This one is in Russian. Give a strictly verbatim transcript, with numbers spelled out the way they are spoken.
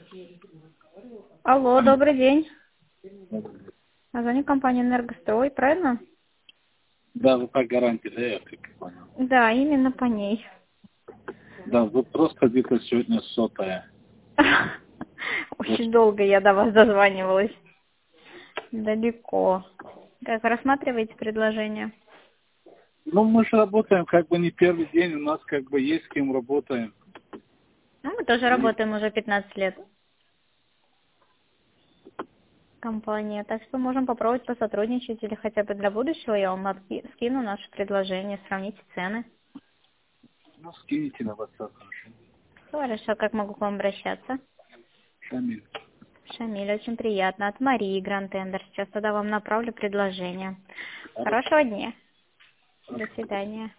Алло, добрый день. Звоню компания «Энергострой», правильно? Да, вы по гарантии, да, я как понял. Да, именно по ней. Да, вы просто где-то сегодня сотая. Очень долго я до вас дозванивалась. Далеко. Как рассматриваете предложение? Ну, мы же работаем как бы не первый день, у нас как бы есть с кем работаем. Ну, мы тоже И, работаем уже пятнадцать лет. Компания. Так что можем попробовать посотрудничать или хотя бы для будущего я вам отки- скину наше предложение, сравните цены. ну, скинете на WhatsApp, хорошо. Хорошо, как могу к вам обращаться? Шамиль. Шамиль, очень приятно. От Марии Гранд Тендер. Сейчас тогда вам направлю предложение. Хорошо. Хорошего дня. До свидания.